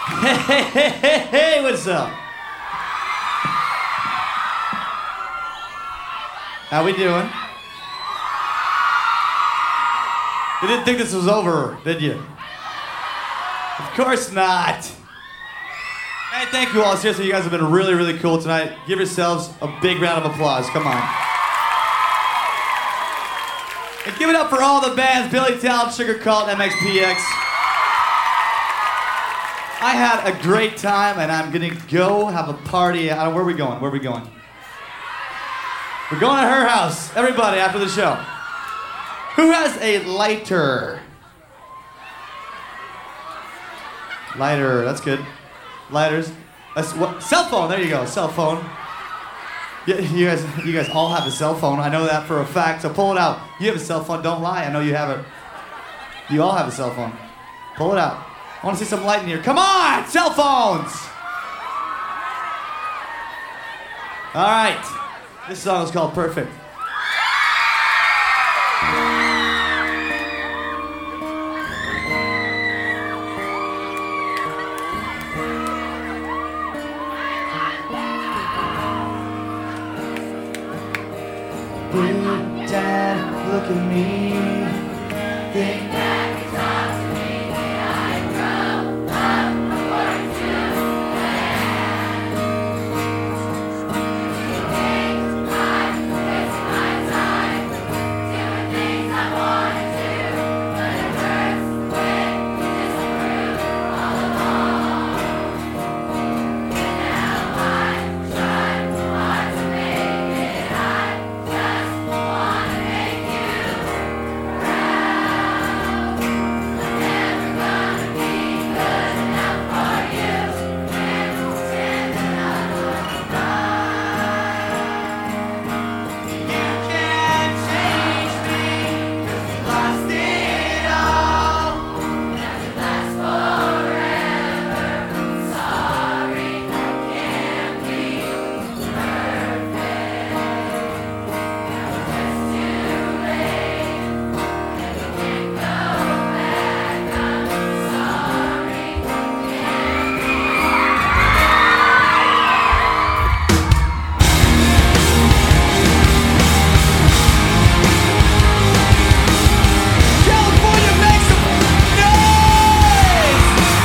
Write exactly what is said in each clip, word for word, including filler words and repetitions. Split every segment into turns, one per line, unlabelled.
Hey, hey, hey, hey, hey, what's up? How we doing? You didn't think this was over, did you? Of course not. Hey, thank you all. Seriously, you guys have been really, really cool tonight. Give yourselves a big round of applause. Come on. And give it up for all the bands, Billy Talent, Sugar Cult, M X P X. I had a great time, and I'm gonna go have a party. I don't, where are we going? Where are we going? We're going to her house. Everybody, after the show. Who has a lighter? Lighter, that's good. Lighters. That's what, cell phone, there you go, cell phone. Yeah, you guys, you guys all have a cell phone. I know that for a fact, so pull it out. You have a cell phone, don't lie, I know you have it. You all have a cell phone. Pull it out. I want to see some light in here. Come on, cell phones! All right, this song is called Perfect. Big Dad, look at me. Think back and talk to me. Did I grow up according to plan? Doing things I'm wasting my time. Doing things I want to do. But it hurts when you disapprove all along. And now I'm trying hard to make it. I just wanna make you proud. I'm never gonna be good enough for you. Can't stand another fight. You can't change me, 'cause you lost it all. Nothing lasts forever. Sorry, I can't be perfect. Now it's just too late, and we can't go back. I'm sorry, can't be. California, make some noise!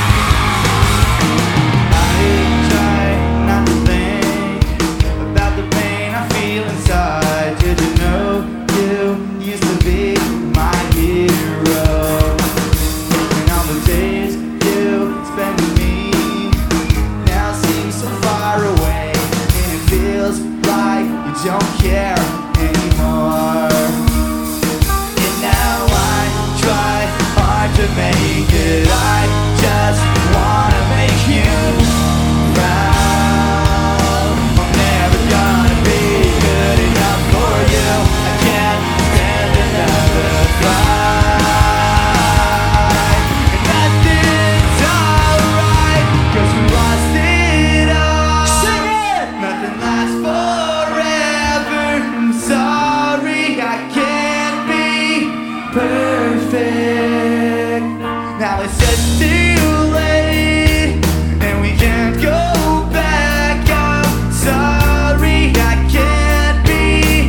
I try not to think about the pain I feel inside. Did you know you used to be my hero? And all the days you spent with me now seem so far away, and it feels like you don't care anymore. And now I try hard to make it. I just wanna make you proud. I'm never gonna be good enough for you. I can't stand another fight. And nothing's alright, 'cause we lost it all. Sing it! Nothing lasts forever. I'm sorry, I can't be perfect. Now it's just too late, and we can't go back. I'm sorry, I can't be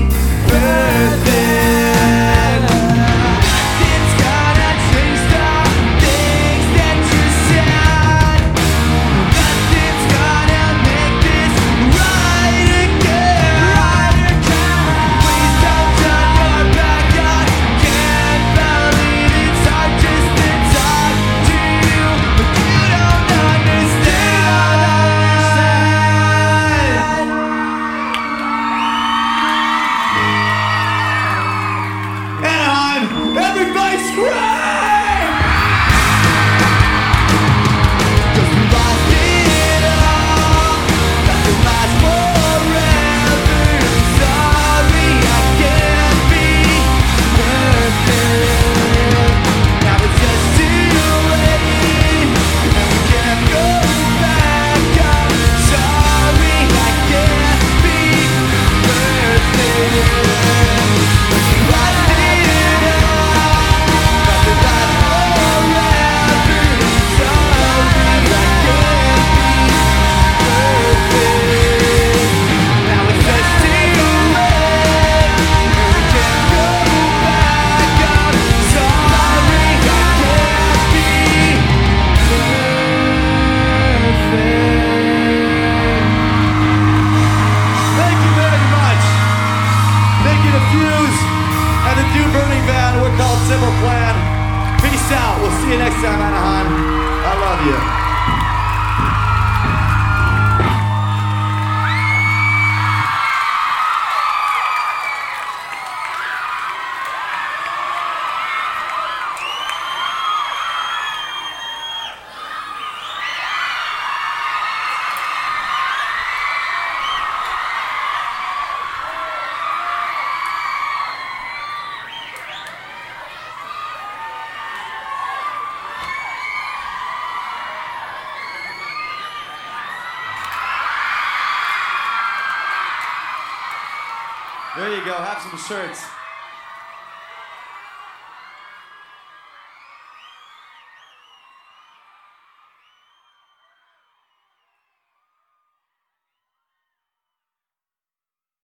perfect. Nothing's gonna change the things that you said. Nothing's gonna make this right again. Please don't turn your back. I can't believe it's hard just to talk to you see you next time, Anaheim. I love you. There you go, have some shirts.